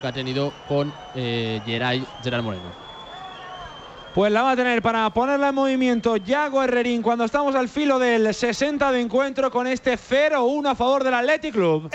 que ha tenido con Gerard Moreno. Pues la va a tener para ponerla en movimiento Yago Herrerín cuando estamos al filo del 60 de encuentro con este 0-1 a favor del Athletic Club.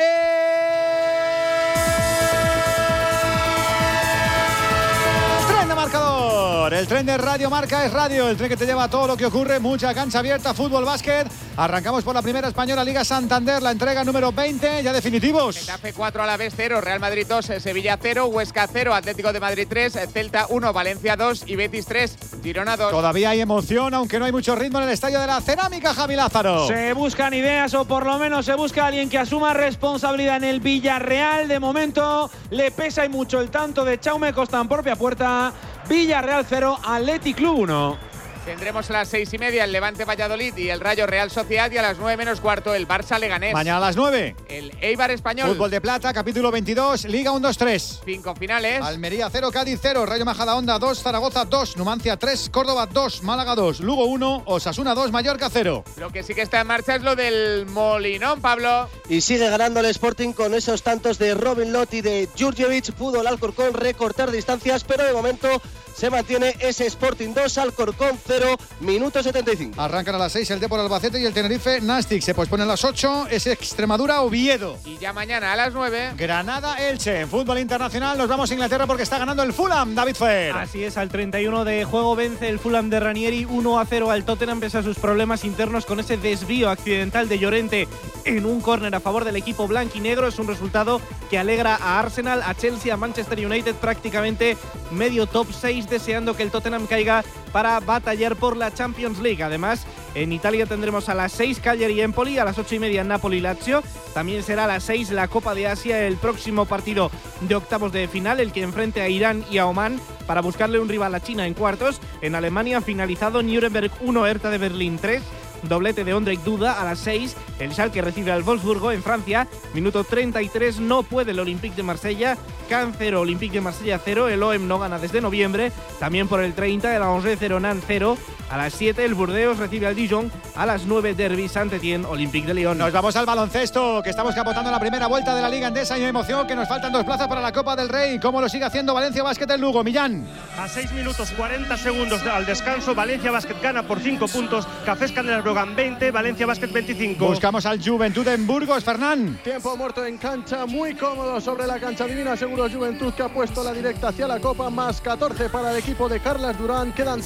Tren de marcador, el tren de Radio Marca es radio, el tren que te lleva a todo lo que ocurre, mucha cancha abierta, fútbol, básquet. Arrancamos por la primera española, Liga Santander, la entrega número 20, ya definitivos. Getafe 4, Alavés 0, Real Madrid 2, Sevilla 0, Huesca 0, Atlético de Madrid 3, Celta 1, Valencia 2 y Betis 3, Girona 2. Todavía hay emoción, aunque no hay mucho ritmo en el estadio de la Cerámica, Javi Lázaro. Se buscan ideas o por lo menos se busca alguien que asuma responsabilidad en el Villarreal. De momento le pesa y mucho el tanto de Jaume Costa en propia puerta. Villarreal 0, Athletic Club 1. Tendremos a las 6:30 el Levante Valladolid y el Rayo Real Sociedad, y a las 9:15 el Barça Leganés. Mañana a las 9. El Eibar Español. Fútbol de Plata, capítulo 22, Liga 1-2-3. 5 finales. Almería 0, Cádiz 0, Rayo Majadahonda 2, Zaragoza 2, Numancia 3, Córdoba 2, Málaga 2, Lugo 1, Osasuna 2, Mallorca 0. Lo que sí que está en marcha es lo del Molinón, Pablo. Y sigue ganando el Sporting con esos tantos de Robin Lott y de Djurdjevic. Pudo el Alcorcón recortar distancias, pero de momento se mantiene ese Sporting 2, Alcorcón 0, minuto 75. Arrancan a las 6 el Depor Albacete y el Tenerife Nastic. Se posponen a las 8, es Extremadura Oviedo. Y ya mañana a las 9. Granada Elche. En fútbol internacional nos vamos a Inglaterra porque está ganando el Fulham, David Fer. Así es, al 31 de juego vence el Fulham de Ranieri 1-0 al Tottenham pese a sus problemas internos con ese desvío accidental de Llorente en un córner a favor del equipo blanquinegro. Es un resultado que alegra a Arsenal, a Chelsea, a Manchester United, prácticamente medio top 6, deseando que el Tottenham caiga para batallar por la Champions League. Además, en Italia tendremos a las 6 Cagliari y Empoli, a las 8:30 Napoli-Lazio. También será a las 6 la Copa de Asia, el próximo partido de octavos de final, el que enfrente a Irán y a Omán para buscarle un rival a China en cuartos. En Alemania, finalizado Nuremberg 1, Hertha de Berlín 3. Doblete de Ondrej Duda a las 6. El Schalke recibe al Wolfsburgo. En Francia, minuto 33, no puede el Olympique de Marsella. Cannes 0, Olympique de Marsella 0. El OM no gana desde noviembre. También por el 30, el Angers 0, Nantes 0. A las 7, el Burdeos recibe al Dijon. A las 9, Derby Saint-Étienne, Olympique de Lyon. Nos vamos al baloncesto, que estamos capotando la primera vuelta de la Liga Endesa y hay emoción, que nos faltan 2 plazas para la Copa del Rey. ¿Cómo lo sigue haciendo Valencia Basket en Lugo, Millán? A 6 minutos 40 segundos al descanso, Valencia Basket gana por 5 puntos. Cafés Canela Brogan 20, Valencia Basket 25. Buscamos al Juventud en Burgos, Fernán. Tiempo muerto en cancha, muy cómodo sobre la cancha divina. Seguro Juventud, que ha puesto la directa hacia la Copa, más 14 para el equipo de Carlas Durán. Quedan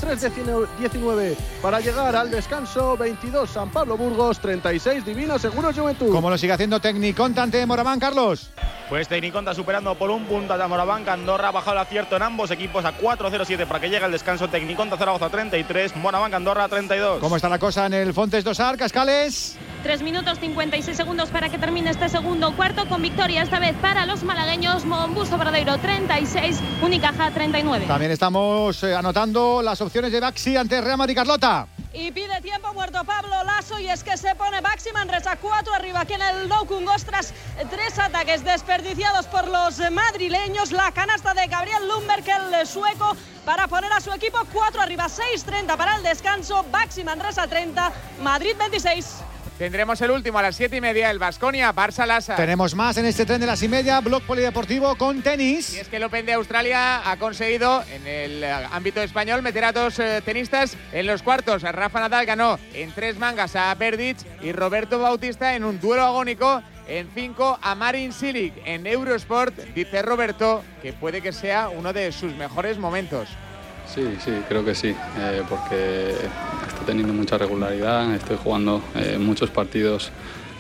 3:19 para llegar al descanso. 22 San Pablo Burgos, 36 Divina Seguro Juventud. ¿Cómo lo sigue haciendo Tecniconta ante Moraván, Carlos? Pues Tecniconta superando por un punto a Moraván. Andorra ha bajado el acierto en ambos equipos a 4-0-7 para que llegue el descanso. Tecniconta Zaragoza 33, Moraván Andorra 32. ¿Cómo está la cosa en el Fontes Dosar, Cascales? 3 minutos 56 segundos para que termine este segundo cuarto, con victoria esta vez para los malagueños. Mombuso Bradeiro 36, Unicaja 39. También estamos anotando las opciones de Baxi ante Real Madrid, Carlota. Y pide tiempo muerto Pablo Lasso, y es que se pone Baxi Manresa 4 arriba aquí en el Nou Congost tras 3 ataques desperdiciados por los madrileños. La canasta de Gabriel Lundberg, el sueco, para poner a su equipo 4 arriba. 6:30 para el descanso. Baxi Manresa 30, Madrid 26. Tendremos el último a las 7:30, el Baskonia Barça Lassa. Tenemos más en este tren de las 6:30, Blog Polideportivo con tenis. Y es que el Open de Australia ha conseguido, en el ámbito español, meter a 2 tenistas en los cuartos. Rafa Nadal ganó en 3 mangas a Berdych, y Roberto Bautista en un duelo agónico en 5 a Marin Cilic. En Eurosport dice Roberto que puede que sea uno de sus mejores momentos. Sí, creo que sí, porque estoy teniendo mucha regularidad, estoy jugando muchos partidos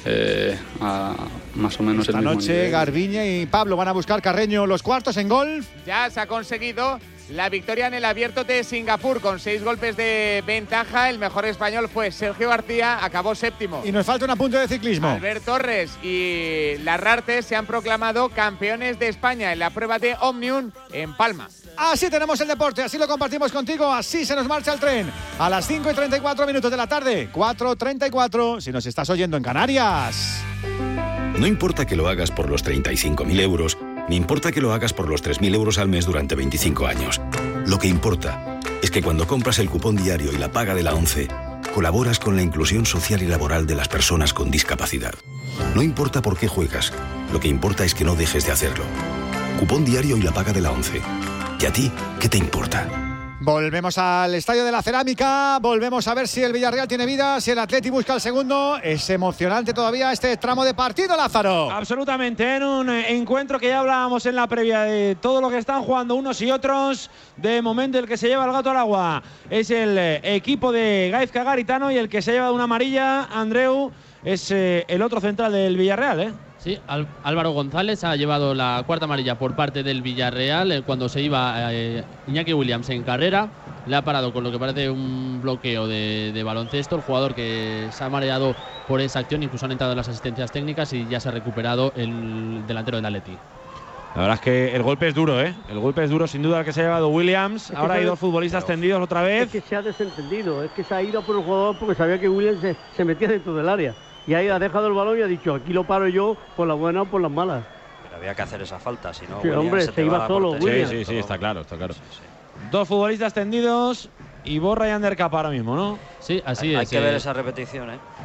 a más o menos esta el mismo noche nivel. Garbiñe y Pablo van a buscar Carreño los cuartos en golf. Ya se ha conseguido la victoria en el Abierto de Singapur con 6 golpes de ventaja. El mejor español fue Sergio García, acabó séptimo. Y nos falta un apunte de ciclismo. Albert Torres y Larrarte se han proclamado campeones de España en la prueba de Omnium en Palma. Así tenemos el deporte, así lo compartimos contigo, así se nos marcha el tren. A las 5:34 de la tarde, 4:34, si nos estás oyendo en Canarias. No importa que lo hagas por los 35.000 euros, ni importa que lo hagas por los 3.000 euros al mes durante 25 años. Lo que importa es que cuando compras el cupón diario y la paga de la ONCE, colaboras con la inclusión social y laboral de las personas con discapacidad. No importa por qué juegas, lo que importa es que no dejes de hacerlo. cupón diario y la paga de la 11. ¿Y a ti qué te importa? Volvemos al Estadio de la Cerámica, volvemos a ver si el Villarreal tiene vida, si el Atleti busca el segundo. Es emocionante todavía este tramo de partido, Lázaro. Absolutamente, en un encuentro que ya hablábamos en la previa de todo lo que están jugando unos y otros. De momento el que se lleva el gato al agua es el equipo de Gaizka Garitano, y el que se lleva una amarilla, Andreu, es el otro central del Villarreal, Sí, Álvaro González ha llevado la cuarta amarilla por parte del Villarreal cuando se iba Iñaki Williams en carrera. Le ha parado con lo que parece un bloqueo de baloncesto. El jugador que se ha mareado por esa acción, incluso han entrado en las asistencias técnicas y ya se ha recuperado el delantero del Atleti. La verdad es que el golpe es duro, El golpe es duro, sin duda, el que se ha llevado Williams. Ahora hay dos futbolistas tendidos otra vez. Es que se ha desentendido, es que se ha ido por el jugador porque sabía que Williams se metía dentro del área. Y ahí ha dejado el balón y ha dicho, aquí lo paro yo por las buenas o por las malas. Pero había que hacer esa falta, si no, sí, hombre, se iba solo, Williams. Sí, está claro. Sí. Dos futbolistas tendidos, Iborra y Ander Capa ahora mismo, ¿no? Sí, así hay es. Hay que ver esa repetición,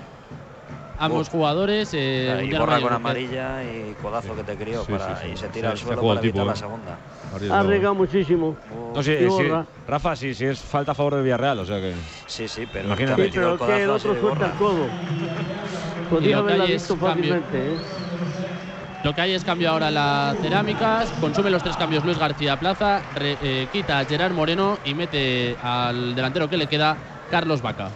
Ambos jugadores. Iborra con amarilla y codazo que te crió y se tira al suelo para evitar la segunda. Ha arriesgado muchísimo. No, Rafa, sí es falta a favor del Villarreal, o sea que… Sí, pero… Imagínate. Pero que el otro suelta el codo. Podría haberla visto fácilmente, Lo que hay es cambio ahora en la Cerámicas. Consume los 3 cambios Luis García Plaza, quita a Gerard Moreno y mete al delantero que le queda, Carlos Vaca.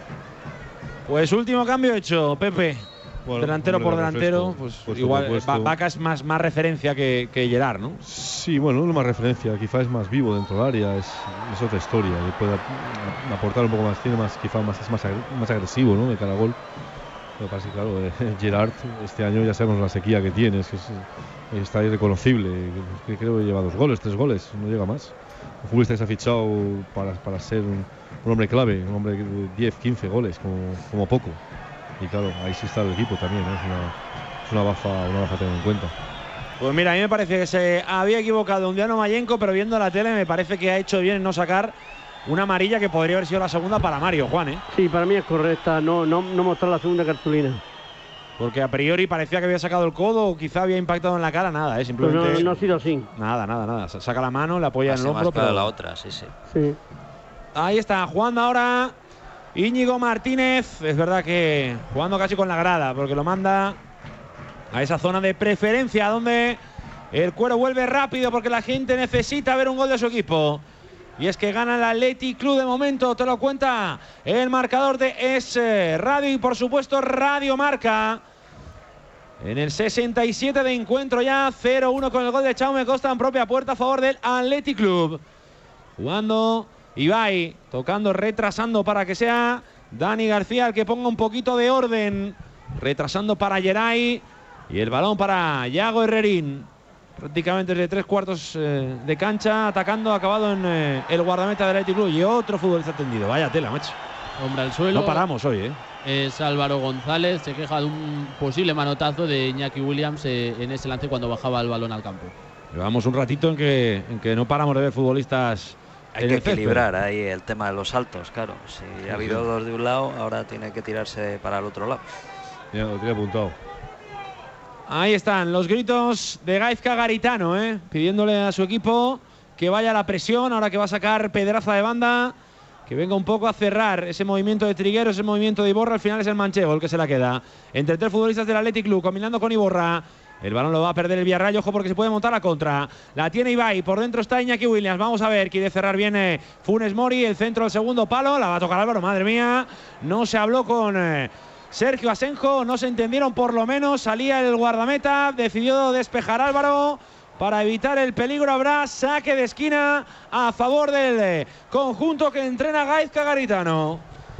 Pues último cambio hecho, Pepe. Bueno, delantero por delantero, pues igual Vaca es más referencia que Gerard, ¿no? Sí, bueno, no más referencia, quizá es más vivo dentro del área, es otra historia, le puede aportar un poco más, es más agresivo, ¿no? De cara a gol. Lo que pasa es que, claro, Gerard este año ya sabemos la sequía que tiene, está irreconocible, creo que lleva 3 goles, no llega más. Un futbolista que se ha fichado para ser un hombre clave, un hombre de 10, 15 goles, como poco. Y claro, ahí sí está el equipo también, es una baja a tener en cuenta. Pues mira, a mí me parece que se había equivocado Undiano Mayenko, pero viendo la tele me parece que ha hecho bien en no sacar una amarilla que podría haber sido la segunda para Mario, Juan, Sí, para mí es correcta, no mostrar la segunda cartulina. Porque a priori parecía que había sacado el codo o quizá había impactado en la cara, nada, simplemente… Pues no ha sido así. Nada. Saca la mano, le apoya en el hombro, pero la otra, sí. Ahí está, jugando ahora Íñigo Martínez. Es verdad que jugando casi con la grada, porque lo manda a esa zona de preferencia donde el Cuero vuelve rápido porque la gente necesita ver un gol de su equipo. Y es que gana el Athletic Club de momento, te lo cuenta el marcador de Es Radio y por supuesto Radio Marca. En el 67 de encuentro ya, 0-1 con el gol de Jaume Costa en propia puerta a favor del Athletic Club. Jugando Ibai, tocando, retrasando para que sea Dani García el que ponga un poquito de orden. Retrasando para Geray y el balón para Yago Herrerín. Prácticamente desde 3/4 de cancha, atacando, acabado en el guardameta del Athletic Club y otro futbolista tendido. Vaya tela, macho. Hombre al suelo. No paramos hoy, Es Álvaro González, se queja de un posible manotazo de Iñaki Williams en ese lance cuando bajaba el balón al campo. Llevamos un ratito en que no paramos de ver futbolistas. Hay que equilibrar ahí el tema de los saltos, claro. Si ha habido 2 de un lado, ahora tiene que tirarse para el otro lado. Ya lo tenía apuntado. Ahí están los gritos de Gaizka Garitano, pidiéndole a su equipo que vaya a la presión, ahora que va a sacar Pedraza de banda, que venga un poco a cerrar ese movimiento de Triguero, ese movimiento de Iborra. Al final es el manchego el que se la queda. Entre 3 futbolistas del Athletic Club, combinando con Iborra. El balón lo va a perder el Villarreal, ojo porque se puede montar a contra. La tiene Ibai, por dentro está Iñaki Williams. Vamos a ver, quiere cerrar bien Funes Mori, el centro del segundo palo. La va a tocar Álvaro, madre mía. No se habló con Sergio Asenjo, no se entendieron por lo menos. Salía el guardameta, decidió despejar Álvaro. Para evitar el peligro habrá saque de esquina a favor del conjunto que entrena Gaizka Garitano.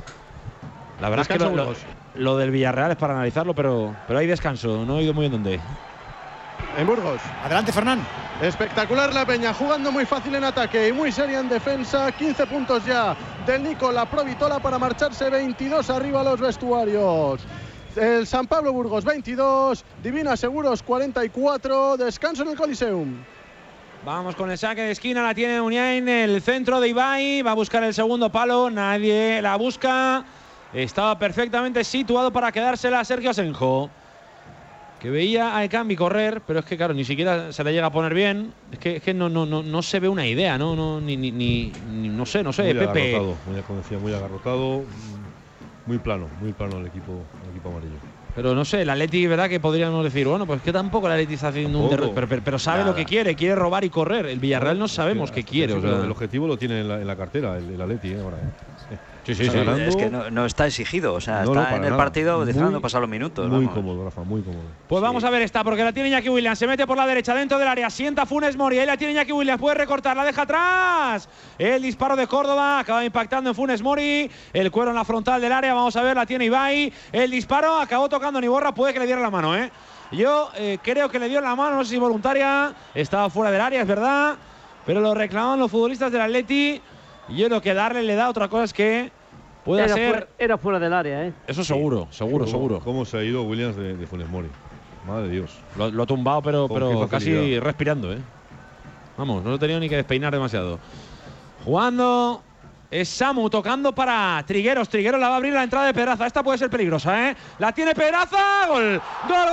La verdad es que lo del Villarreal es para analizarlo, pero hay descanso. No he oído muy bien dónde. En Burgos. Adelante, Fernán. Espectacular la Peña, jugando muy fácil en ataque y muy seria en defensa. 15 puntos ya del Nicola Provitola para marcharse 22 arriba a los vestuarios. El San Pablo Burgos 22, Divina Seguros 44, descanso en el Coliseum. Vamos con el saque de esquina, la tiene Uniain, el centro de Ibai, va a buscar el segundo palo, nadie la busca. Estaba perfectamente situado para quedársela Sergio Asenjo. que veía a Ekambi correr, pero es que claro, ni siquiera se le llega a poner bien. Es que no se ve una idea, no no sé, muy Pepe. Agarrotado, muy agarrotado, muy plano el equipo amarillo. Pero no sé, el Atleti, ¿verdad? Que podríamos decir, bueno, pues que tampoco el Atleti está haciendo un derrote, pero sabe lo que quiere robar y correr. El Villarreal no sabemos qué quiere. O sea, el objetivo lo tiene en la cartera, el Atleti, ahora. Sí. Es que no está exigido, o sea, está en el partido dejando pasar los minutos. Muy cómodo, Rafa, muy cómodo. Pues vamos a ver esta, porque la tiene Iñaki Williams, se mete por la derecha dentro del área, sienta Funes Mori, ahí la tiene Iñaki Williams, puede recortar, la deja atrás. El disparo de Córdoba acaba impactando en Funes Mori, el cuero en la frontal del área, vamos a ver, la tiene Ibai, el disparo acabó tocando Niborra, puede que le diera la mano, Yo creo que le dio la mano, no sé si voluntaria, estaba fuera del área, es verdad, pero lo reclamaban los futbolistas del Atleti, y yo creo que darle le da, otra cosa es que puede ser. Era fuera del área, Eso seguro. ¿Cómo se ha ido Williams de Funes Mori? Madre de Dios. Lo ha tumbado, pero casi respirando, Vamos, no lo he tenido ni que despeinar demasiado. Jugando. Es Samu tocando para Trigueros. Trigueros la va a abrir la entrada de Pedraza. Esta puede ser peligrosa, La tiene Pedraza. Gol.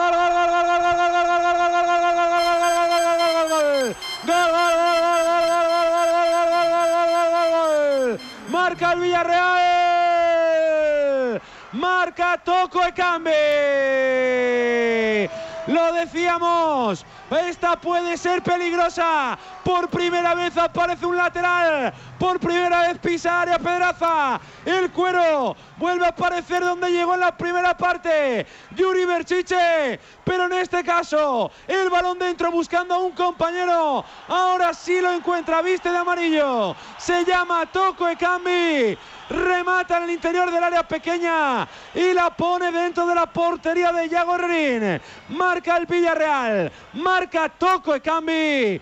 Marca el Villarreal. Marca Toko Ekambi. Lo decíamos. Esta puede ser peligrosa. Por primera vez aparece un lateral. Por primera vez pisa área Pedraza. El cuero vuelve a aparecer donde llegó en la primera parte Yuri Berchiche. Pero en este caso, el balón dentro buscando a un compañero. Ahora sí lo encuentra, viste de amarillo. Se llama Toko Ekambi. Remata en el interior del área pequeña y la pone dentro de la portería de Yago Herrerín. Marca el Villarreal. Marca Toko Ekambi.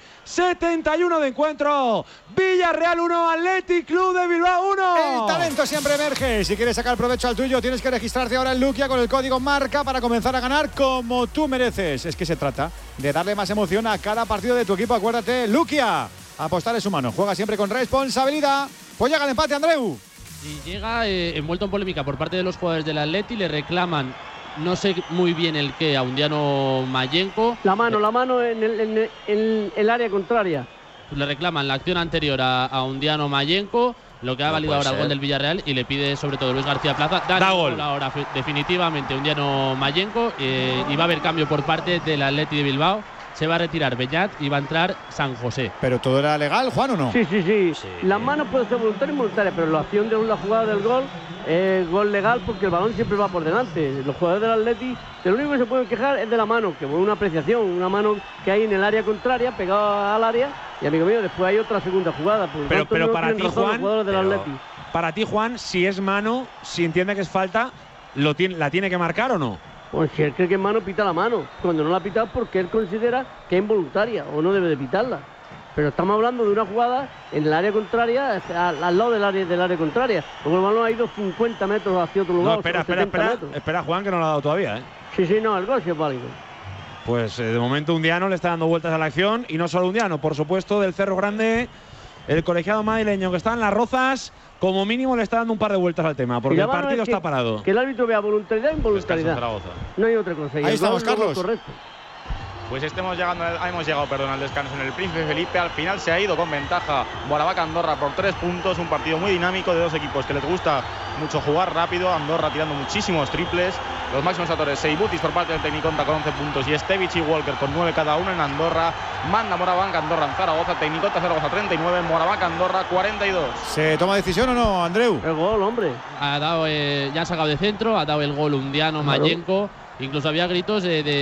71 de encuentro. Villarreal 1, Athletic Club de Bilbao 1. El talento siempre emerge. Si quieres sacar provecho al tuyo, tienes que registrarte ahora en Luquia con el código MARCA para comenzar a ganar como tú mereces. Es que se trata de darle más emoción a cada partido de tu equipo. Acuérdate, Luquia. Apostar es humano. Juega siempre con responsabilidad. Pues llega el empate, Andreu. Y llega envuelto en polémica por parte de los jugadores del Atleti. Le reclaman, no sé muy bien el qué, a Undiano Mayenko. La mano en el área contraria. Le reclaman la acción anterior a Undiano Mayenko, lo que ha valido ahora el gol del Villarreal, y le pide sobre todo Luis García Plaza. Da gol ahora definitivamente Undiano Mayenko, y va a haber cambio por parte del Atleti de Bilbao. Se va a retirar Beñat y va a entrar San José. ¿Pero todo era legal, Juan, o no? Sí. Las manos pueden ser voluntarias y involuntarias, pero la acción de la jugada del gol es gol legal porque el balón siempre va por delante. Los jugadores del Atleti, lo único que se pueden quejar es de la mano, que fue una apreciación, una mano que hay en el área contraria, pegada al área, y amigo mío, después hay otra segunda jugada. Pero para ti, Juan, para ti, Juan, si es mano, si entiende que es falta, ¿la tiene que marcar o no? Pues si él cree que es mano, pita la mano. Cuando no la pita, porque él considera que es involuntaria o no debe de pitarla. Pero estamos hablando de una jugada en el área contraria, al lado del área contraria. Luego el balón ha ido 50 metros hacia otro lugar. No, espera, Juan, que no lo ha dado todavía, Sí, no, el gol sí es válido. Pues de momento Undiano le está dando vueltas a la acción, y no solo Undiano, por supuesto, del Cerro Grande, el colegiado madrileño que está en Las Rozas, como mínimo le está dando un par de vueltas al tema, porque el partido está parado. Que el árbitro vea voluntariedad e involuntariedad. No hay otra cosa. Ahí estamos, Carlos. Correcto. Pues hemos llegado al descanso en el Príncipe Felipe. Al final se ha ido con ventaja Moraván Andorra por 3 puntos. Un partido muy dinámico de dos equipos que les gusta mucho jugar rápido. Andorra tirando muchísimos triples. Los máximos autores, Seibutis por parte del Tecniconta con 11 puntos y Stevich y Walker con 9 cada uno en Andorra. Manda Moraván Andorra en Zaragoza. Tecniconta Zaragoza 39, Moraván Andorra 42. ¿Se toma decisión o no, Andreu? El gol, hombre. Ha dado, ya ha sacado de centro, ha dado el gol Undiano Mayenko. Incluso había gritos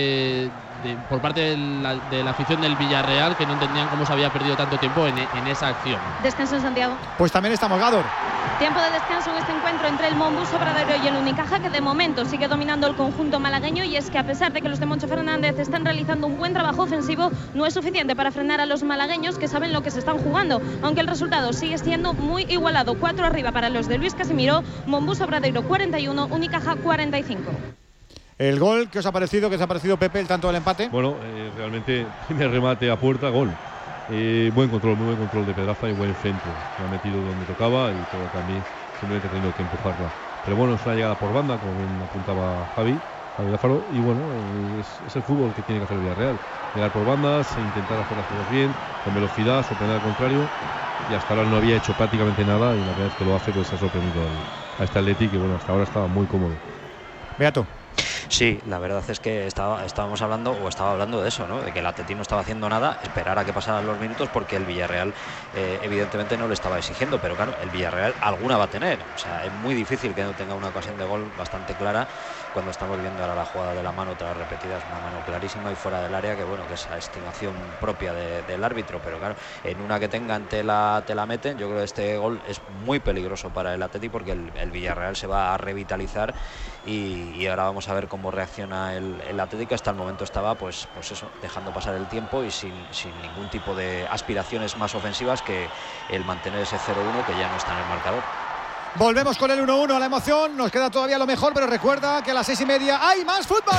por parte de la afición del Villarreal, que no entendían cómo se había perdido tanto tiempo en esa acción. Descanso en Santiago. Pues también estamos, Gador. Tiempo de descanso en este encuentro entre el Monbus Obradoiro y el Unicaja, que de momento sigue dominando el conjunto malagueño, y es que a pesar de que los de Moncho Fernández están realizando un buen trabajo ofensivo, no es suficiente para frenar a los malagueños, que saben lo que se están jugando, aunque el resultado sigue siendo muy igualado. 4 arriba para los de Luis Casimiro, Monbus Obradoiro 41, Unicaja 45. El gol, ¿qué os ha parecido? ¿Qué os ha parecido, Pepe, el tanto del empate? Bueno, realmente primer remate a puerta, gol. Muy buen control de Pedraza y buen centro. Se ha metido donde tocaba y todo también simplemente ha tenido que empujarla. Pero bueno, es una llegada por banda, como bien apuntaba Javi, David Alfaro, y bueno, es el fútbol que tiene que hacer el Villarreal. Llegar por bandas, e intentar hacer las cosas bien, con velocidad, sorprender al contrario, y hasta ahora no había hecho prácticamente nada, y la verdad es que lo hace, pues ha sorprendido a este Atleti, que bueno, hasta ahora estaba muy cómodo. Beato. Sí, la verdad es que estaba hablando de eso, ¿no? De que el Atleti no estaba haciendo nada, esperar a que pasaran los minutos, porque el Villarreal evidentemente no le estaba exigiendo, pero claro, el Villarreal alguna va a tener. O sea, es muy difícil que no tenga una ocasión de gol bastante clara cuando estamos viendo ahora la jugada de la mano, tras repetidas, una mano clarísima y fuera del área, que bueno, que es la estimación propia del árbitro, pero claro, en una que tengan te la meten. Yo creo que este gol es muy peligroso para el Atleti, porque el Villarreal se va a revitalizar y ahora vamos a ver cómo reacciona el Atlético. Hasta el momento estaba pues eso, dejando pasar el tiempo y sin ningún tipo de aspiraciones más ofensivas que el mantener ese 0-1 que ya no está en el marcador. Volvemos con el 1-1, la emoción, nos queda todavía lo mejor, pero recuerda que a las 6:30 hay más fútbol.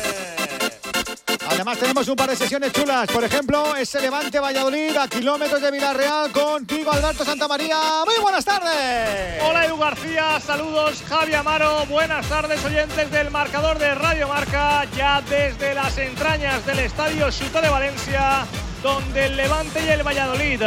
Además tenemos un par de sesiones chulas, por ejemplo, ese Levante Valladolid a kilómetros de Villarreal, contigo Alberto Santamaría. Muy buenas tardes. Hola Edu García, saludos Javi Amaro, buenas tardes oyentes del marcador de Radio Marca, ya desde las entrañas del estadio Ciutat de Valencia, donde el Levante y el Valladolid,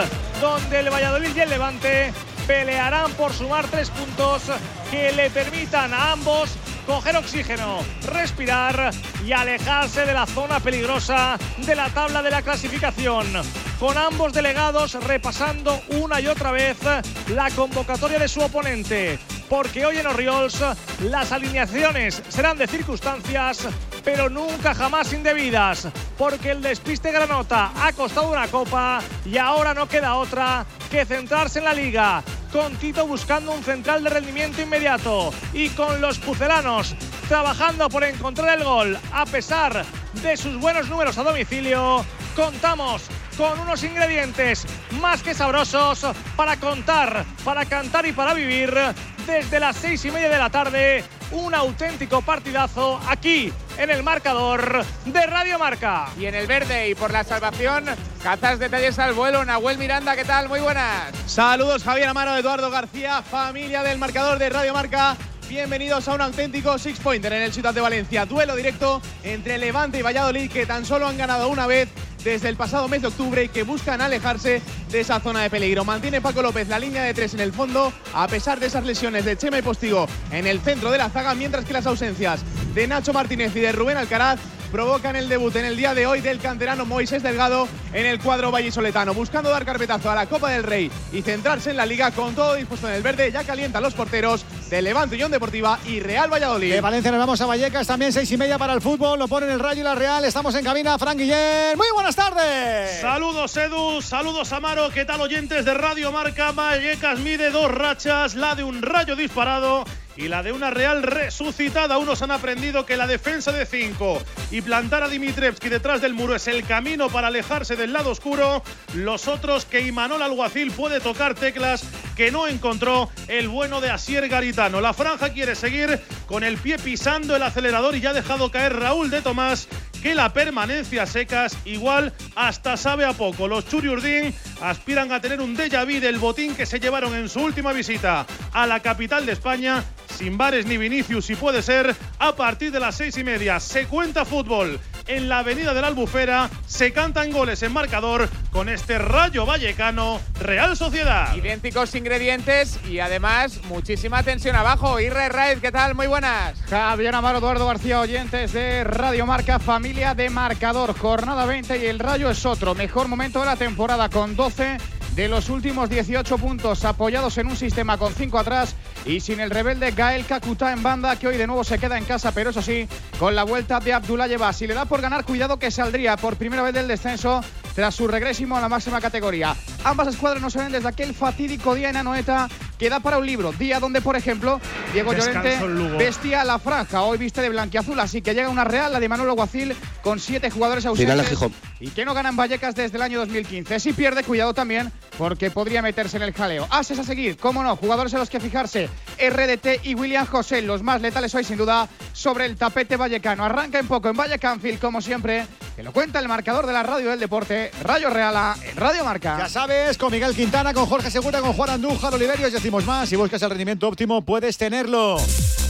pelearán por sumar 3 puntos que le permitan a ambos coger oxígeno, respirar y alejarse de la zona peligrosa de la tabla de la clasificación. Con ambos delegados repasando una y otra vez la convocatoria de su oponente, porque hoy en Orriols las alineaciones serán de circunstancias, pero nunca jamás indebidas, porque el despiste granota ha costado una copa y ahora no queda otra que centrarse en la Liga, con Tito buscando un central de rendimiento inmediato y con los pucelanos trabajando por encontrar el gol. A pesar de sus buenos números a domicilio, contamos con unos ingredientes más que sabrosos para contar, para cantar y para vivir desde las 6:30 de la tarde. Un auténtico partidazo aquí en el marcador de Radio Marca. Y en el verde y por la salvación, cazas detalles al vuelo. Nahuel Miranda, ¿qué tal? Muy buenas. Saludos Javier Amaro, Eduardo García, familia del marcador de Radio Marca. Bienvenidos a un auténtico six-pointer en el Ciutat de Valencia. Duelo directo entre Levante y Valladolid, que tan solo han ganado una vez desde el pasado mes de octubre y que buscan alejarse de esa zona de peligro. Mantiene Paco López la línea de 3 en el fondo, a pesar de esas lesiones de Chema y Postigo en el centro de la zaga, mientras que las ausencias de Nacho Martínez y de Rubén Alcaraz provocan el debut en el día de hoy del canterano Moisés Delgado en el cuadro vallisoletano, buscando dar carpetazo a la Copa del Rey y centrarse en la Liga, con todo dispuesto en el verde. Ya calientan los porteros de Levante, Unión Deportiva y Real Valladolid. De Valencia nos vamos a Vallecas, también 6:30 para el fútbol, lo ponen el Rayo y la Real. Estamos en cabina, Fran Guillén. Muy buenas tardes. Saludos Edu, saludos Amaro, ¿qué tal oyentes de Radio Marca? Vallecas mide 2 rachas, la de un Rayo disparado y la de una Real resucitada. Unos han aprendido que la defensa de 5 y plantar a Dimitrievski detrás del muro es el camino para alejarse del lado oscuro. Los otros que Imanol Alguacil puede tocar teclas que no encontró el bueno de Asier Garitano. La franja quiere seguir con el pie pisando el acelerador y ya ha dejado caer Raúl de Tomás que la permanencia secas igual hasta sabe a poco. Los Churiurdín aspiran a tener un déjà vu del botín que se llevaron en su última visita a la capital de España, sin bares ni Vinicius, si puede ser. A partir de las 6:30 se cuenta fútbol en la avenida de la Albufera, se cantan goles en marcador con este Rayo Vallecano Real Sociedad. Idénticos ingredientes y además muchísima tensión abajo. Irra Raid, ¿qué tal? Muy buenas. Javier Amaro, Eduardo García, oyentes de Radio Marca, familia de marcador. Jornada 20 y el Rayo es otro. Mejor momento de la temporada, con 12 de los últimos 18 puntos, apoyados en un sistema con 5 atrás y sin el rebelde Gael Kakuta en banda, que hoy de nuevo se queda en casa, pero eso sí, con la vuelta de Abdoulaye Ba. Si le da por ganar, cuidado que saldría por primera vez del descenso tras su regrésimo a la máxima categoría. Ambas escuadras no se ven desde aquel fatídico día en Anoeta que da para un libro, día donde, por ejemplo, Diego Llorente vestía la franja, hoy viste de blanquiazul, así que llega una Real, la de Manuel Alguacil, con 7 jugadores ausentes y que no ganan Vallecas desde el año 2015. Si pierde, cuidado también, porque podría meterse en el jaleo. Ases a seguir, cómo no, jugadores en los que fijarse, RDT y William José, los más letales hoy sin duda sobre el tapete vallecano. Arranca en poco en Vallecanfield, como siempre, que lo cuenta el marcador de la radio del deporte, Rayo Reala en Radio Marca. Ya sabes, con Miguel Quintana, con Jorge Segura, con Juan Andújar, Oliverio, y decimos más, si buscas el rendimiento óptimo puedes tenerlo.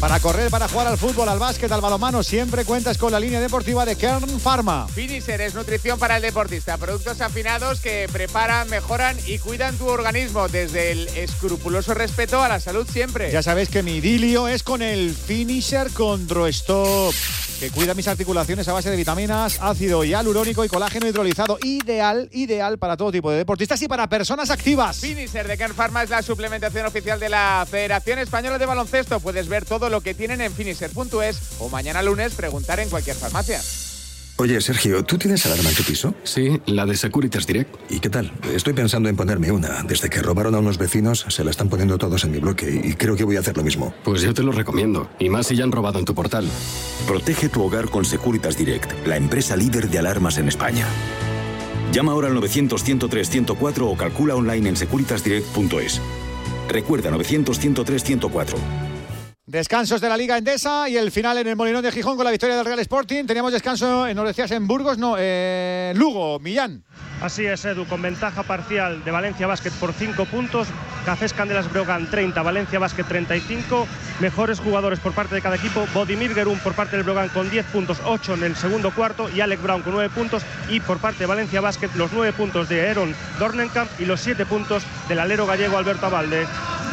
Para correr, para jugar al fútbol, al básquet, al balonmano, siempre cuentas con la línea deportiva de Kern Pharma. Finisher es nutrición para el deportista. Productos afinados que preparan, mejoran y cuidan tu organismo desde el escrupuloso respeto a la salud siempre. Ya sabéis que mi idilio es con el Finisher Chondrostop, que cuida mis articulaciones a base de vitaminas, ácido hialurónico y colágeno hidrolizado. Ideal para todo tipo de deportistas y para personas activas. Finisher de Kern Pharma es la suplementación oficial de la Federación Española de Baloncesto. Puedes ver todo lo que tienen en finisher.es o mañana lunes preguntar en cualquier farmacia. Oye, Sergio, ¿tú tienes alarma en tu piso? Sí, la de Securitas Direct. ¿Y qué tal? Estoy pensando en ponerme una. Desde que robaron a unos vecinos, se la están poniendo todos en mi bloque y creo que voy a hacer lo mismo. Pues yo te lo recomiendo, y más si ya han robado en tu portal. Protege tu hogar con Securitas Direct, la empresa líder de alarmas en España. Llama ahora al 900-103-104 o calcula online en securitasdirect.es. Recuerda, 900-103-104. Descansos de la Liga Endesa y el final en el Molinón de Gijón con la victoria del Real Sporting. Teníamos descanso, nos decías, en Burgos, no, Lugo, Millán. Así es, Edu, con ventaja parcial de Valencia Basket por 5 puntos, Cafés Candelas Breogán 30, Valencia Basket 35, mejores jugadores por parte de cada equipo, Bodimir Gerún por parte del Breogán con 10 puntos, 8 en el segundo cuarto, y Alec Brown con 9 puntos, y por parte de Valencia Basket los 9 puntos de Aaron Dornenkamp y los 7 puntos del alero gallego Alberto Abalde.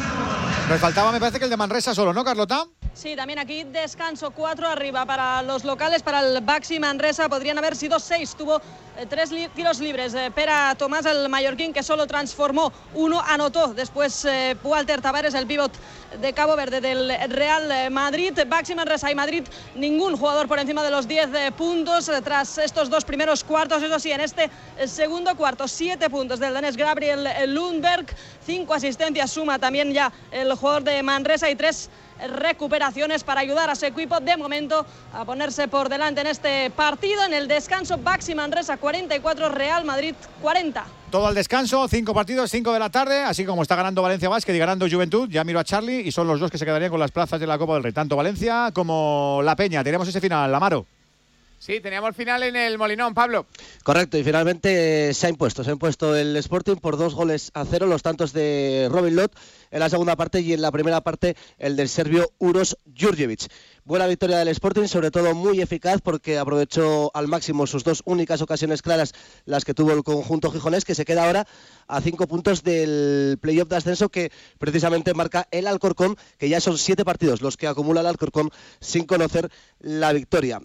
Nos faltaba, me parece, que el de Manresa solo, ¿no, Carlota? Sí, también aquí descanso 4 arriba para los locales, para el Baxi Manresa. Podrían haber sido 6. Tuvo 3 tiros libres. Pera Tomás, el mallorquín, que solo transformó 1, anotó. Después Walter Tavares, el pívot de Cabo Verde del Real Madrid. Baxi Manresa y Madrid, ningún jugador por encima de los 10 puntos tras estos 2 primeros cuartos. Eso sí, en este segundo cuarto, 7 puntos del danés Gabriel Lundberg, 5 asistencias suma también ya el jugador de Manresa y 3 recuperaciones para ayudar a su equipo de momento a ponerse por delante en este partido. En el descanso, Baxi Manresa 44, Real Madrid 40. Todo al descanso, 5 partidos, 5 de la tarde, así como está ganando Valencia Basket y ganando Juventud. Ya miro a Charlie y son los dos que se quedarían con las plazas de la Copa del Rey, tanto Valencia como La Peña. Tenemos ese final, Amaro. Sí, teníamos final en el Molinón, Pablo. Correcto, y finalmente se ha impuesto el Sporting por 2-0, los tantos de Robin Lott en la segunda parte y en la primera parte el del serbio Uroš Djurdjević. Buena victoria del Sporting, sobre todo muy eficaz porque aprovechó al máximo sus 2 únicas ocasiones claras, las que tuvo el conjunto gijonés, que se queda ahora a 5 puntos del playoff de ascenso que precisamente marca el Alcorcón, que ya son 7 partidos los que acumula el Alcorcón sin conocer la victoria.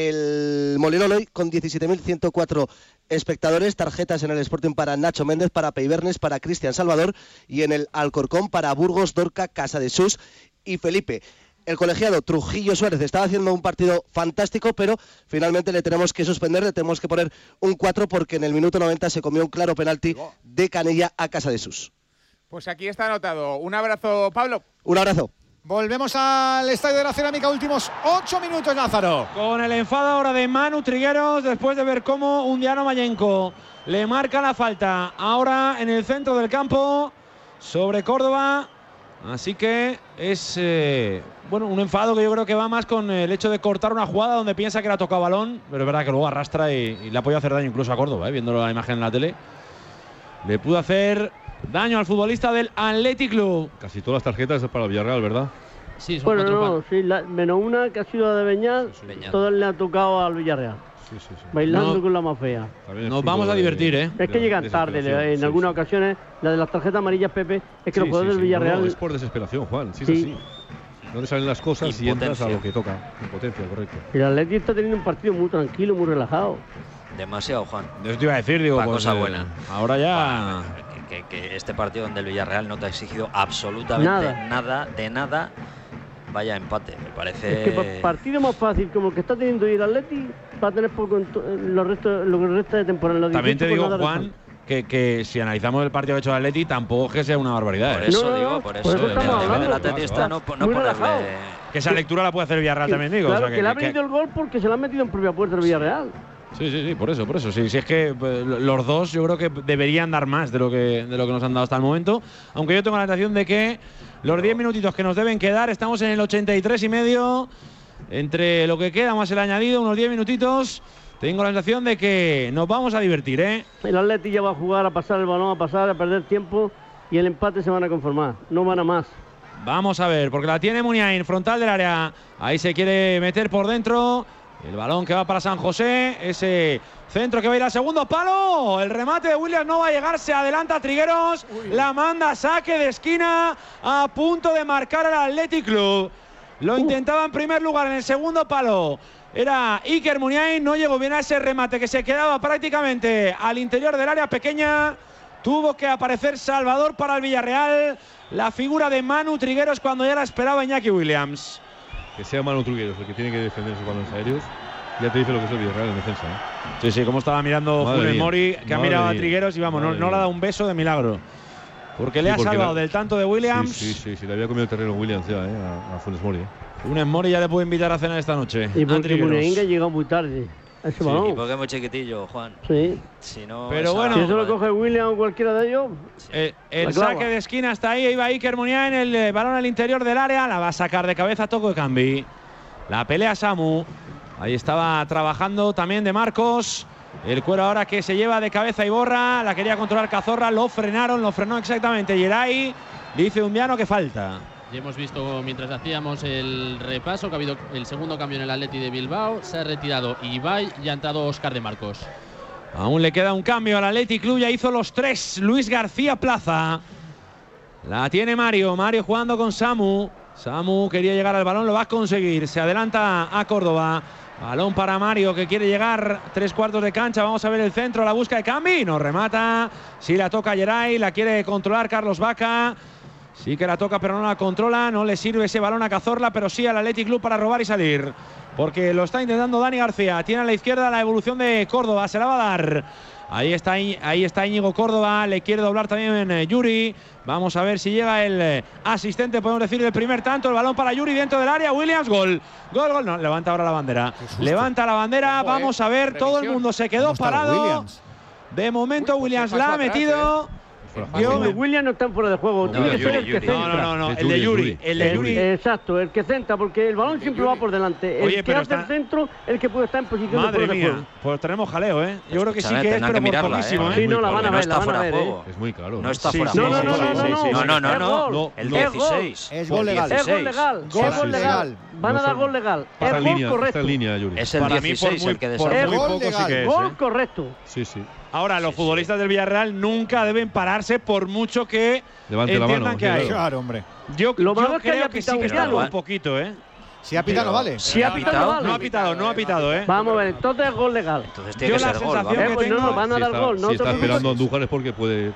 El Molinón hoy con 17.104 espectadores, tarjetas en el Sporting para Nacho Méndez, para Peibernes, para Cristian Salvador, y en el Alcorcón para Burgos, Dorca, Casadesús y Felipe. El colegiado Trujillo Suárez estaba haciendo un partido fantástico, pero finalmente le tenemos que suspender, le tenemos que poner un 4 porque en el minuto 90 se comió un claro penalti de Canella a Casadesús. Pues aquí está anotado. Un abrazo, Pablo. Un abrazo. Volvemos al Estadio de la Cerámica, últimos 8 minutos, Lázaro. Con el enfado ahora de Manu Trigueros, después de ver cómo Undiano Mayenco le marca la falta. Ahora en el centro del campo, sobre Córdoba. Así que es un enfado que yo creo que va más con el hecho de cortar una jugada donde piensa que le ha tocado balón, pero es verdad que luego arrastra y le ha podido hacer daño incluso a Córdoba, viendo la imagen en la tele. Le pudo hacer daño al futbolista del Athletic Club. Casi todas las tarjetas es para el Villarreal, ¿verdad? Sí, son bueno, no, sí, menos una que ha sido de Beñat, todas le ha tocado al Villarreal. Sí. Bailando con la más fea. Nos vamos a divertir, ¿eh? Es que llegan tarde, en algunas ocasiones, la de las tarjetas amarillas, Pepe, es que los jugadores del Villarreal... No, es por desesperación, Juan, sí. Es así. No le salen las cosas y entras a lo que toca. Impotencia, correcto. El Athletic está teniendo un partido muy tranquilo, muy relajado. Demasiado, Juan. Yo te iba a decir, digo, una cosa buena. Ahora ya... Que este partido donde el Villarreal no te ha exigido absolutamente nada, vaya empate, me parece. Es que partido más fácil como el que está teniendo el Athletic va a tener poco en lo que resta de temporada. También te digo, Juan, que si analizamos el partido que ha hecho el Athletic, tampoco es que sea una barbaridad. Por eso digo, por eso el Athletic está no ponerle... Que esa lectura la puede hacer el Villarreal también, digo. Claro, o sea, que le ha venido el gol porque se lo han metido en propia puerta el Villarreal. Sí, por eso. Sí, es que los dos yo creo que deberían dar más de lo que nos han dado hasta el momento. Aunque yo tengo la sensación de que los 10 minutitos que nos deben quedar, estamos en el 83,5. Entre lo que queda más el añadido, unos 10 minutitos. Tengo la sensación de que nos vamos a divertir, ¿eh? El Athletic ya va a jugar, a pasar el balón, a perder tiempo y el empate se van a conformar. No van a más. Vamos a ver, porque la tiene Muniain, frontal del área. Ahí se quiere meter por dentro. El balón que va para San José. Ese centro que va a ir al segundo palo. El remate de Williams no va a llegar. Se adelanta Trigueros. La manda a saque de esquina. A punto de marcar el Athletic Club. Lo intentaba en primer lugar, en el segundo palo era Iker Muniain. No llegó bien a ese remate que se quedaba prácticamente al interior del área pequeña. Tuvo que aparecer Salvador para el Villarreal. La figura de Manu Trigueros cuando ya la esperaba Iñaki Williams. Que sea Manu Trigueros el que tiene que defender sus balones aéreos. Ya te dice lo que es el Villarreal en defensa. Sí, sí, como estaba mirando Funes Mori, que ha mirado a Trigueros y vamos, no le ha dado un beso de milagro. Porque le ha salvado del tanto de Williams. Sí, le había comido el terreno Williams ya, a Funes Mori. Funes Mori ya le puede invitar a cenar esta noche. Y porque Muniain llegó muy tarde a ese balón. Y porque es muy chiquitillo, Juan. Sí. Si no, pero bueno, si eso lo coge Williams o cualquiera de ellos. El saque de esquina está ahí. Iba Iker Muniain, el balón al interior del área. La va a sacar de cabeza Toko Ekambi. La pelea Samu. Ahí estaba trabajando también de Marcos. El cuero ahora que se lleva de cabeza Iborra. La quería controlar Cazorla. Lo frenó exactamente Geray. Dice Undiano que falta. Ya hemos visto mientras hacíamos el repaso que ha habido el segundo cambio en el Athletic de Bilbao. Se ha retirado Ibai y ha entrado Óscar de Marcos. Aún le queda un cambio al Athletic Club. Ya hizo los 3. Luis García Plaza. La tiene Mario. Mario jugando con Samu. Samu quería llegar al balón. Lo va a conseguir. Se adelanta a Córdoba. Balón para Mario que quiere llegar 3/4 de cancha. Vamos a ver el centro. La busca de Cambi. No remata. Sí la toca Geray. La quiere controlar Carlos Vaca. Sí que la toca pero no la controla. No le sirve ese balón a Cazorla, pero sí al Athletic Club para robar y salir. Porque lo está intentando Dani García. Tiene a la izquierda la evolución de Córdoba. Se la va a dar. Ahí está Íñigo Córdoba. Le quiere doblar también Yuri. Vamos a ver si llega el asistente. Podemos decir el primer tanto. El balón para Yuri dentro del área. Williams, gol. Gol. No, levanta ahora la bandera. Levanta la bandera. Vamos a ver. Todo el mundo se quedó parado. De momento Williams la ha metido. Williams no está fuera de juego. Tiene que ser el que centra. No, el de Yuri. El de Yuri. Exacto, el que centra, porque el balón siempre va por delante. El que hace el centro, el que puede estar en posición de fuera de juego. Pues tenemos jaleo, ¿eh? Yo creo que sí que es, pero por poquísimo, ¿eh? Sí, no, la van a ver, la van a ver. Es muy claro. No está fuera de juego. No. El 16. Es gol legal. Es gol legal. Es gol legal. Van a dar gol legal. Es gol correcto. Es el 16 el que desarrolla. Gol correcto. Sí. Ahora, los futbolistas del Villarreal nunca deben pararse por mucho que levante la mano, que hay. Claro, hombre. Yo creo que sí que está un poquito, ¿eh? Si ha pitado, vale. Si ha pitado, vale. No ha pitado, ¿eh? Vamos a ver, entonces es gol legal. Entonces tiene que ser gol. Pues no, van a dar gol. Si está esperando Andújar es porque puede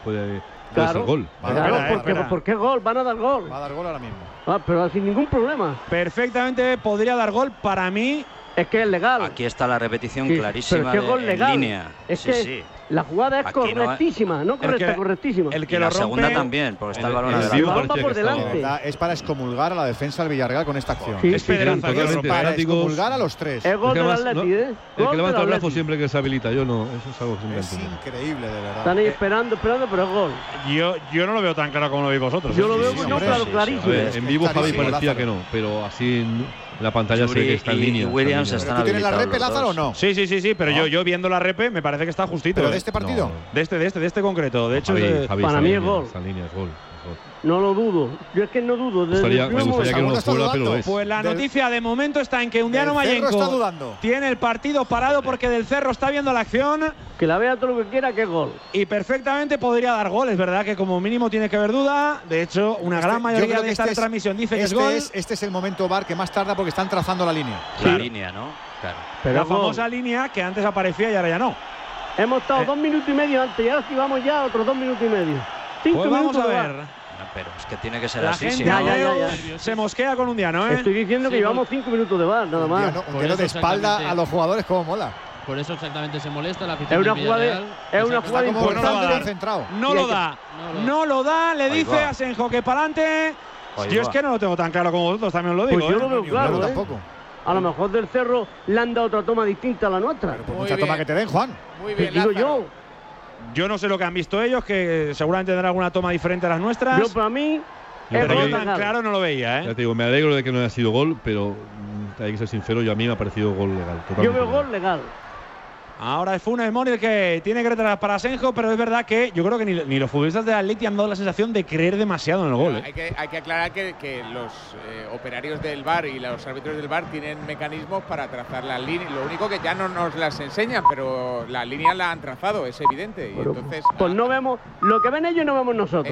ser gol. Claro, porque es gol, van a dar gol. Va a dar gol ahora mismo. Pero sin ningún problema. Perfectamente podría dar gol para mí. Es que es legal. Aquí está la repetición clarísima pero es que gol legal. En línea. Es que la jugada es aquí correctísima, no correcta, correctísima. El que y la segunda también, porque está el balón va por delante. Es para excomulgar a la defensa del Villarreal con esta acción. Es Pedraza, para excomulgar a los 3. Es gol del Atleti, ¿eh? El que levanta el brazo siempre que se habilita. Yo no, eso es algo que es increíble, de verdad. Están ahí esperando, pero es gol. Yo no lo veo tan claro como lo veis vosotros. Yo lo veo clarísimo. En vivo Javi parecía que no, pero así en la pantalla se ve que está en línea. Y Williams están ¿Tú tienes la repe, Lázaro, o no? Sí, pero yo viendo la repe me parece que está justito. ¿Pero de este partido? De este concreto. De hecho, para mí es gol. Esa línea es gol. No lo dudo. Yo es que no dudo. Me gustaría que no lo fuera, pero es. Pues la noticia de momento está en que Undiano Mayenko tiene el partido parado porque Del Cerro está viendo la acción. Que la vea todo lo que quiera, que es gol. Y perfectamente podría dar gol. Es verdad que como mínimo tiene que haber duda. De hecho, una gran mayoría de esta transmisión dice que es gol. Este es el momento VAR que más tarda porque están trazando la línea. La línea, ¿no? Claro. Pero la famosa línea que antes aparecía y ahora ya no. Hemos estado 2 minutos y medio antes y ahora sí vamos ya a otros 2 minutos y medio. 5 pues vamos minutos a ver. Pero es que tiene que ser la así. Gente ya. Se mosquea con Undiano, ¿eh? Estoy diciendo que llevamos 5 minutos de VAR, nada más. Undiano de espalda a los jugadores, como mola. Por eso exactamente se molesta la afición. Es una jugada importante. No lo da, le dice a Senjo que para adelante. Yo es que no lo tengo tan claro como vosotros, también os lo digo. Pues yo lo veo claro, tampoco. A lo mejor Del Cerro le han dado otra toma distinta a la nuestra. Pues mucha toma que te den, Juan. Muy bien, digo yo no sé lo que han visto ellos, que seguramente tendrán alguna toma diferente a las nuestras. Yo para mí pero yo tan claro no lo veía, ¿eh? Ya te digo, me alegro de que no haya sido gol, pero hay que ser sincero, a mí me ha parecido gol legal. Yo veo gol legal. Ahora es Funes Mori el que tiene que retrasar para Asenjo, pero es verdad que yo creo que ni los futbolistas del Atleti han dado la sensación de creer demasiado en el gol. Hay que aclarar que los operarios del VAR y los árbitros del VAR tienen mecanismos para trazar las líneas. Lo único que ya no nos las enseñan, pero las líneas las han trazado, es evidente. Y entonces, pues no vemos, lo que ven ellos no vemos nosotros.